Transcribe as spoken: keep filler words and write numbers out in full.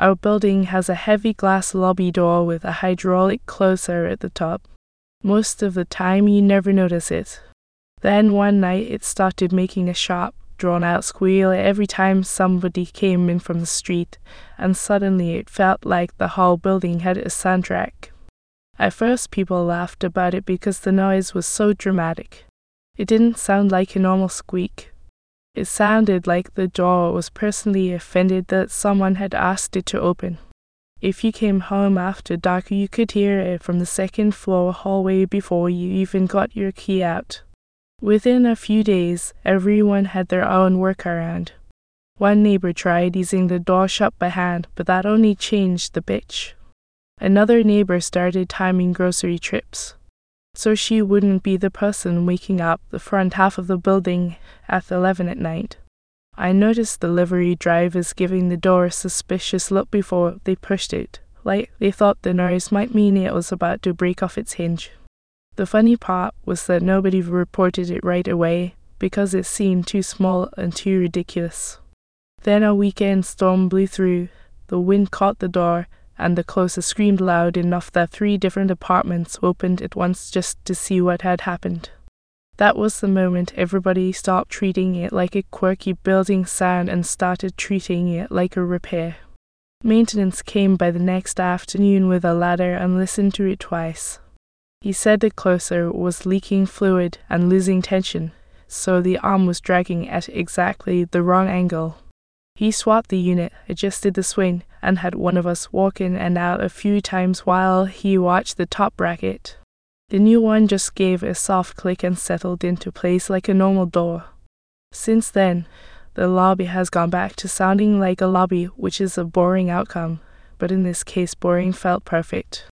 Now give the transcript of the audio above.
Our building has a heavy glass lobby door with a hydraulic closer at the top. Most of the time you never notice it. Then one night it started making a sharp, drawn-out squeal every time somebody came in from the street, and suddenly it felt like the whole building had a soundtrack. At first people laughed about it because the noise was so dramatic. It didn't sound like a normal squeak. It sounded like the door was personally offended that someone had asked it to open. If you came home after dark, you could hear it from the second floor hallway before you even got your key out. Within a few days, everyone had their own workaround. One neighbor tried using the door shut by hand, but that only changed the pitch. Another neighbor started timing grocery trips, so she wouldn't be the person waking up the front half of the building at eleven at night. I noticed the delivery drivers giving the door a suspicious look before they pushed it, like they thought the noise might mean it was about to break off its hinge. The funny part was that nobody reported it right away because it seemed too small and too ridiculous. Then a weekend storm blew through, the wind caught the door, and the closer screamed loud enough that three different apartments opened at once just to see what had happened. That was the moment everybody stopped treating it like a quirky building sound and started treating it like a repair. Maintenance came by the next afternoon with a ladder and listened to it twice. He said the closer was leaking fluid and losing tension, so the arm was dragging at exactly the wrong angle. He swapped the unit, adjusted the swing, and had one of us walk in and out a few times while he watched the top bracket. The new one just gave a soft click and settled into place like a normal door. Since then, the lobby has gone back to sounding like a lobby, which is a boring outcome, but in this case boring felt perfect.